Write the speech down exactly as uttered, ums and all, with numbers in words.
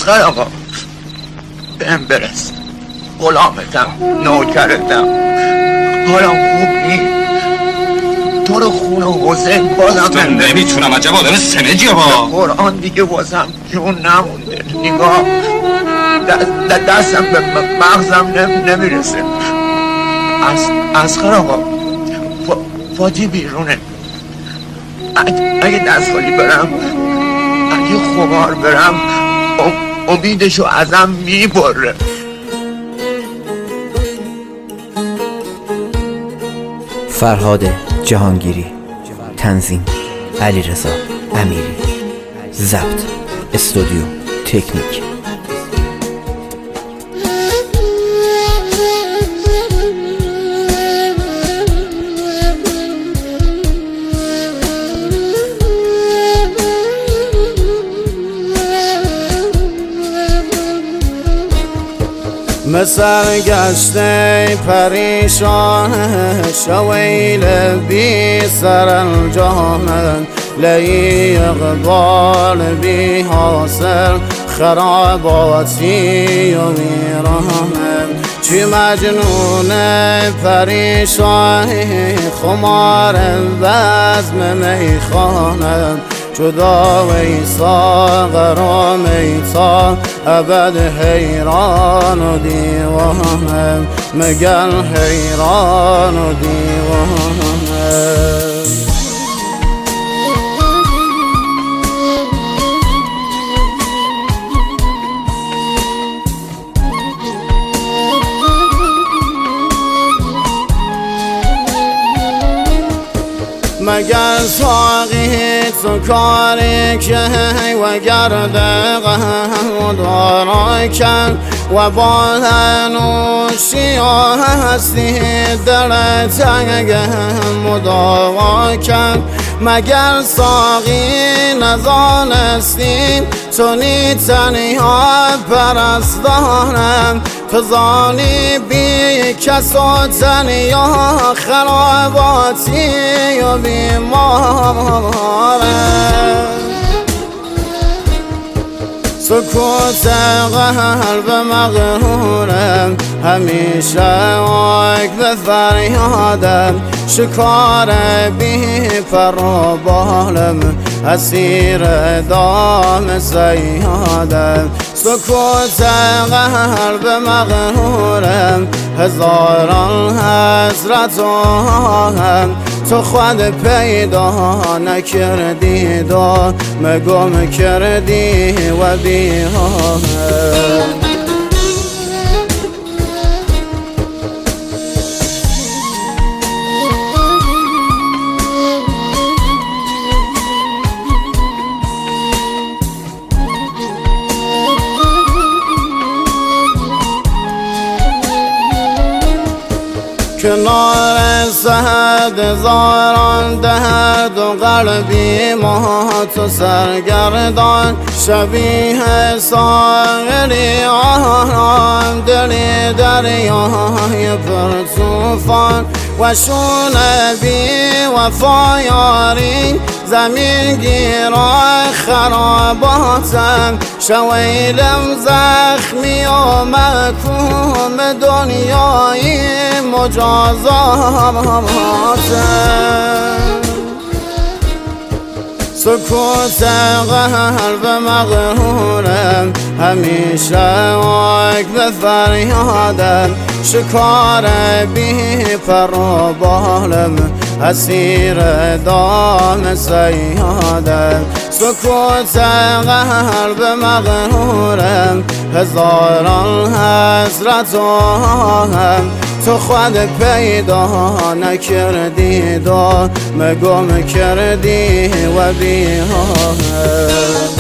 اسخر آقا بهم برس، غلامتم، نوکرتم، حالا خوب نی. تو رو خون و حسین بازم تو نمیتونم، عجب آدم سمجی با قرآن دیگه واسم جون نمونده. نگاه دست دستم به مغزم نمیرسه. اسخر آقا فاتی بیرونه. اگه دست خالی برم، اگه خمار برم، امیدشو ازم میبره. فرهاد جهانگیری، تنظیم علیرضا امیری، ضبط استودیو تکنیک. مثل گشته پریشان شویل بی سر الجهان، لی اقبال بی حاصل خراباتی و ویران. چی مجنون پریشان خمار بزم میخانه، جدا و ساغر و میتا ابد حیران و دیوانه، مگل حیران و دیوانه. مگر ساقی تو کاری که و گرده غم دارا کن، و با نوشی هستی در تنگ مداوا کن. مگر ساقی نزانستی تو نی تنها پرستانم، فزانی بی کس و تنیا خراباتی و بیماره. سکوت قلب مغرورم همیشه واک به فریادم، شکار بی پر و بالم اسیر دام زیادم. سکوت قلب مغرورم هزاران حسرت و هم، تو خود پیدا نکردی و مگم کردی و بیهام. کنار سهد زاران درد و قلبی مات و سرگردان، شبیه ساغری آرام دلی دریای پر توفان. و شون بی وفا یاری زمین گیرای خراباتم، شویلم زخمی و محکوم دنیای مجازاتم. سکوت قلب مغرورم همیشه واک به فریادم، شکار بی پر و بالم اسیر دام زیادم. سکوت قلب مغرورم هزاران حسرت و هم، تو خود پیدا نکردی و مگم کردی و بیهام.